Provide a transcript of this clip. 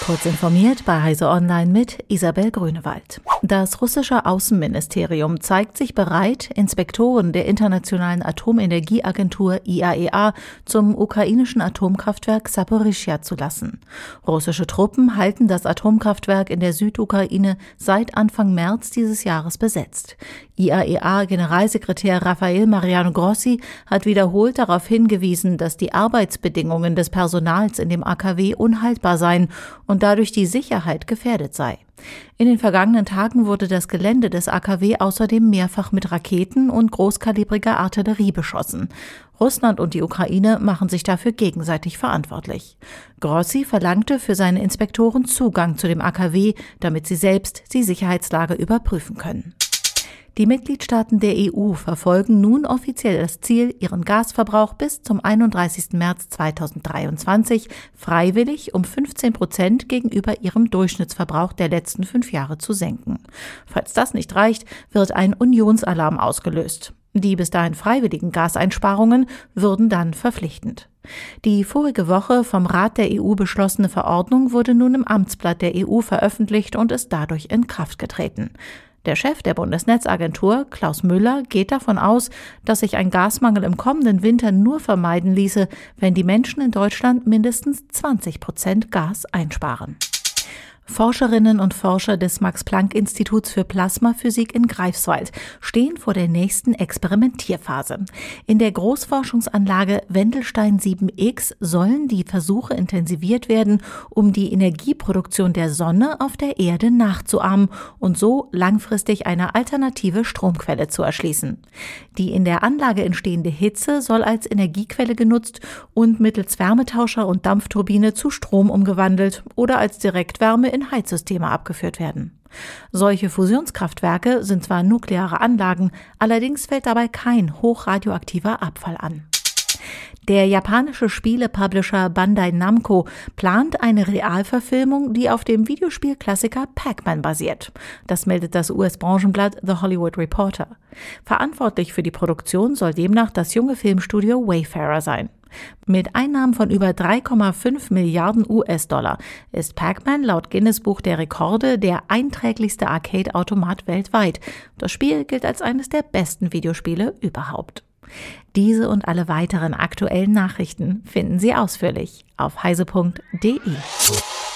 Kurz informiert bei Heise Online mit Isabel Grünewald. Das russische Außenministerium zeigt sich bereit, Inspektoren der Internationalen Atomenergieagentur IAEA zum ukrainischen Atomkraftwerk Saporischschja zu lassen. Russische Truppen halten das Atomkraftwerk in der Südukraine seit Anfang März dieses Jahres besetzt. IAEA-Generalsekretär Rafael Mariano Grossi hat wiederholt darauf hingewiesen, dass die Arbeitsbedingungen des Personals in dem AKW unhaltbar seien und dadurch die Sicherheit gefährdet sei. In den vergangenen Tagen wurde das Gelände des AKW außerdem mehrfach mit Raketen und großkalibriger Artillerie beschossen. Russland und die Ukraine machen sich dafür gegenseitig verantwortlich. Grossi verlangte für seine Inspektoren Zugang zu dem AKW, damit sie selbst die Sicherheitslage überprüfen können. Die Mitgliedstaaten der EU verfolgen nun offiziell das Ziel, ihren Gasverbrauch bis zum 31. März 2023 freiwillig um 15% gegenüber ihrem Durchschnittsverbrauch der letzten 5 Jahre zu senken. Falls das nicht reicht, wird ein Unionsalarm ausgelöst. Die bis dahin freiwilligen Gaseinsparungen würden dann verpflichtend. Die vorige Woche vom Rat der EU beschlossene Verordnung wurde nun im Amtsblatt der EU veröffentlicht und ist dadurch in Kraft getreten. Der Chef der Bundesnetzagentur, Klaus Müller, geht davon aus, dass sich ein Gasmangel im kommenden Winter nur vermeiden ließe, wenn die Menschen in Deutschland mindestens 20% Gas einsparen. Forscherinnen und Forscher des Max-Planck-Instituts für Plasmaphysik in Greifswald stehen vor der nächsten Experimentierphase. In der Großforschungsanlage Wendelstein 7X sollen die Versuche intensiviert werden, um die Energieproduktion der Sonne auf der Erde nachzuahmen und so langfristig eine alternative Stromquelle zu erschließen. Die in der Anlage entstehende Hitze soll als Energiequelle genutzt und mittels Wärmetauscher und Dampfturbine zu Strom umgewandelt oder als Direktwärme in Heizsysteme abgeführt werden. Solche Fusionskraftwerke sind zwar nukleare Anlagen, allerdings fällt dabei kein hochradioaktiver Abfall an. Der japanische Spiele-Publisher Bandai Namco plant eine Realverfilmung, die auf dem Videospielklassiker Pac-Man basiert. Das meldet das US-Branchenblatt The Hollywood Reporter. Verantwortlich für die Produktion soll demnach das junge Filmstudio Wayfarer sein. Mit Einnahmen von über 3,5 Milliarden US-Dollar ist Pac-Man laut Guinness-Buch der Rekorde der einträglichste Arcade-Automat weltweit. Das Spiel gilt als eines der besten Videospiele überhaupt. Diese und alle weiteren aktuellen Nachrichten finden Sie ausführlich auf heise.de.